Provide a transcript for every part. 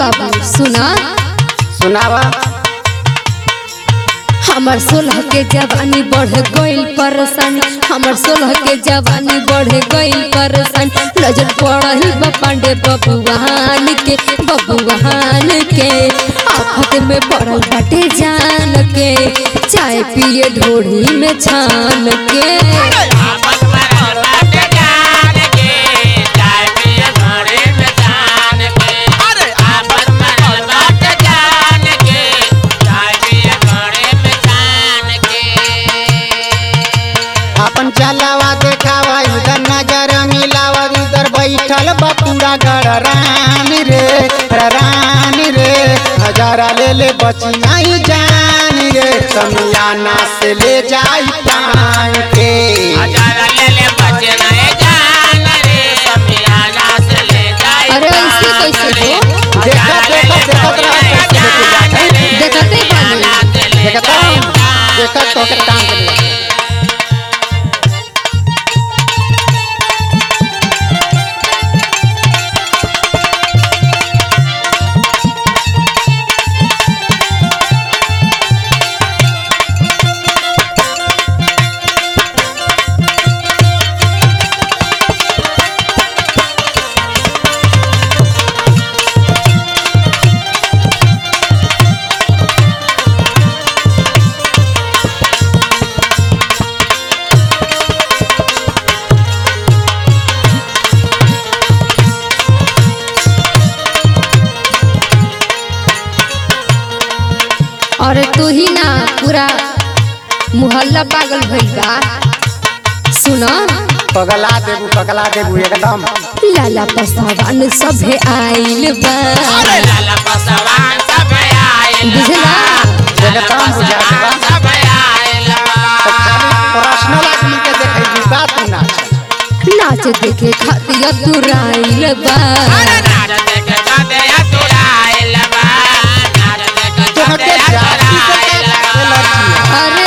बाबू सुना सुनावा। हमर 16 के जवानी बढ़ गइल परेशानी, हमर 16 के जवानी बढ़ गइल परेशानी। नजर पड़ल बा पांडे बबुआन के आफत में पड़ल बाटे जान के, चाय पिए ढोढ़ी में छान के। अपन चलावा देखावा इधर नजर मिलावा, इधर बैठल बपूरा गड़रानी रे हजारा ले ले बची नहीं जान रे, समियाना से ले जाई टांग के। हजारा ले ले बची नहीं जान रे, समियाना से ले जाई। अरे ऐसे कैसे हो? देखते तो के टांग के। अरे तू ही ना पूरा मुहल्ला पागल भइल बा। सुना पगला देबू एकदम। लाला पसावान सभे आइल बा, लाला पसवान सब आइल बुझला एकदम बुझात बा। सब आइल तो खाली पर्सनल आदमी के देखै बात ना नाच देखे खातिर तू आइल बा। नाच देख जाते तुराइल बा, नाच देख तोहके जाति से एलर्जी अरे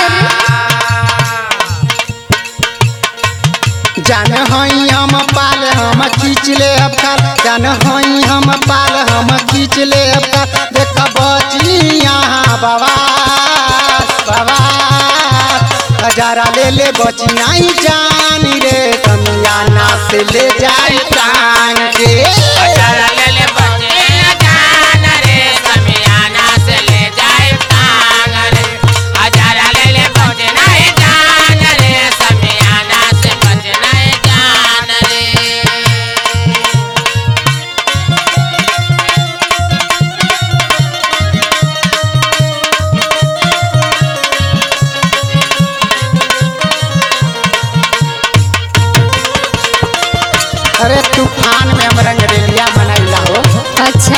जान हई हम पाल हम खींच ले अब काल, जान हई हम पाल हम खींच ले अब काल। देख बची यहाँ बाबा हजारा ले ले बची नहीं जान रे, समियाना से ले जाई टांग के। हजारा ले ले बची न जान रे, समियाना से ले जाई टांग रे। हजारा ले ले बची नहीं जान रे, समियाना से बची नहीं जान रे। अरे तूफान में हम रंगरेलिया मनैला हो। अच्छा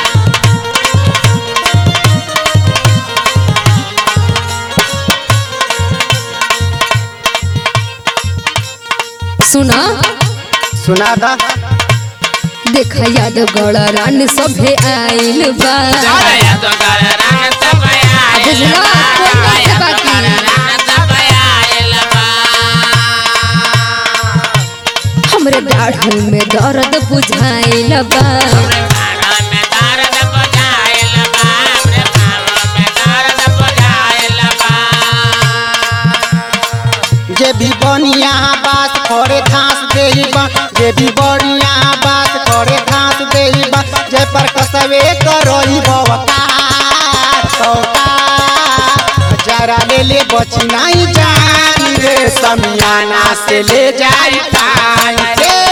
सुना सुना था देखा याद गड़रान सभे आइल बा। या तो गररान सब आइल बुझला कोई ना से बाकी गररान सब आइल बा। हमरे दाढ़ में दर्द बुझाइल बा। बालों में दर्द बुझाइल बा, हमरे बालों में दर्द बुझाइल बा। जे भी बनिया बात करे घास देबा, जे भी बढ़िया बात करे घास देबा, जे पर कसवे करई बवकार जरा ले ले बची नहीं जान रे, समियाना से ले जाई टांग के।